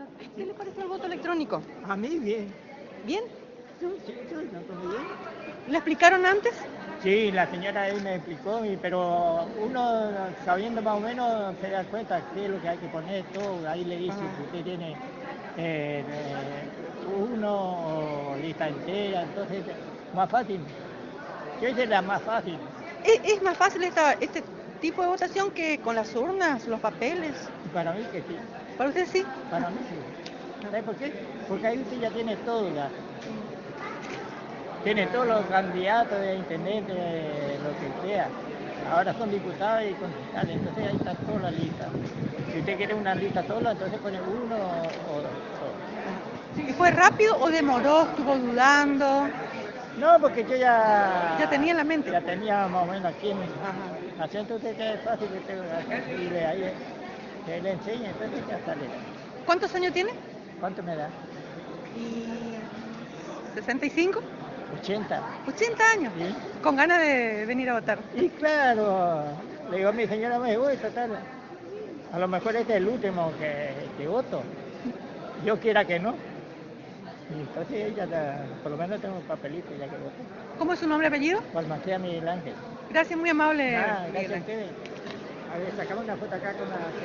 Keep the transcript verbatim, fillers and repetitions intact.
¿Qué le parece el voto electrónico? A mí bien. ¿Bien? Sí, sí, sí, no, como bien. ¿Le explicaron antes? Sí, la señora ahí me explicó, y- pero uno sabiendo más o menos se da cuenta qué es lo que hay que poner, todo. Ahí le dice Ah. si usted tiene eh, eh, uno o lista entera, entonces más fácil. Yo hice la más fácil. ¿Es, es más fácil esta, este tipo de votación que con las urnas, los papeles? Para mí que sí, ¿Para usted sí? para mí sí. ¿Sabe por qué? Porque ahí usted ya tiene todo ya. Tiene todos los candidatos de intendente, de lo que sea. Ahora son diputados y concejales, entonces ahí está toda la lista. Si usted quiere una lista sola, entonces pone uno o dos. ¿Y fue rápido o demoró? ¿Estuvo dudando? No, porque yo ya... Ya tenía en la mente. Ya tenía más o menos aquí en Ajá. acento usted que es fácil, que usted y de ahí que le enseña, entonces ya sale. ¿Cuántos años tiene? ¿Cuánto me da? ¿sesenta y cinco? ochenta. ochenta años. ¿Sí? Con ganas de venir a votar. Y claro, le digo a mi señora, me voy, total. A lo mejor este es el último que, que voto. Yo quiera que no. Y entonces ella, la- por lo menos tengo un papelito ya que voto. ¿Cómo es su nombre y apellido? Balmaceda Miguel Ángel. Gracias, muy amable. Nada, Miguel gracias a Ángel. ustedes. A ver, sacamos una foto acá con la...